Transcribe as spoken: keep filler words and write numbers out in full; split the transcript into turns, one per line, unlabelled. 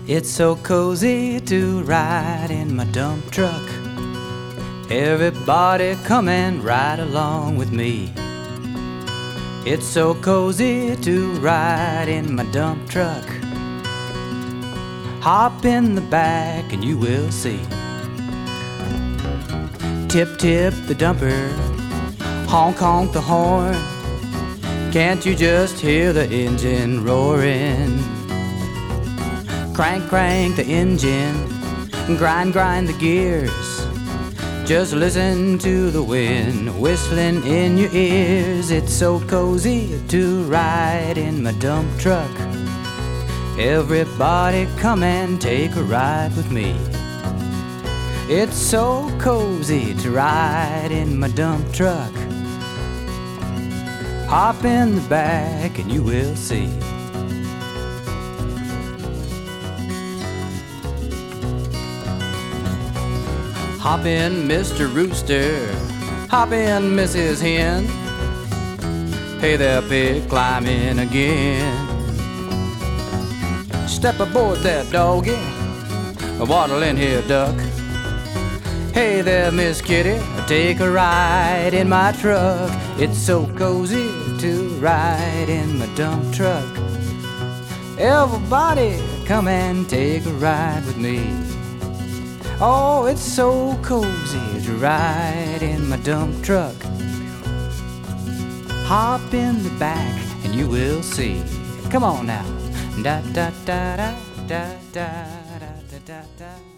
It's so cozy to ride in my dump truck. Everybody come and ride along with me. It's so cozy to ride in my dump truck. Hop in the back and you will see. Tip tip the dumper, honk honk the horn. Can't you just hear the engine roaring? Crank crank the engine, grind grind the gears. Just listen to the wind whistling in your ears. It's so cozy to ride in my dump truck. Everybody come and take a ride with me. It's so cozy to ride in my dump truck. Hop in the back and you will see. Hop in, Mister Rooster. Hop in, Missus Hen. Hey there, pig, climb in again. Step aboard that doggy. Waddle in here, duck. Hey there, Miss Kitty. Take a ride in my truck. It's so cozy to ride in my dump truck. Everybody come and take a ride with me. Oh, it's so cozy to ride in my dump truck. Hop in the back and you will see. Come on now. Da da da da da da da da da da.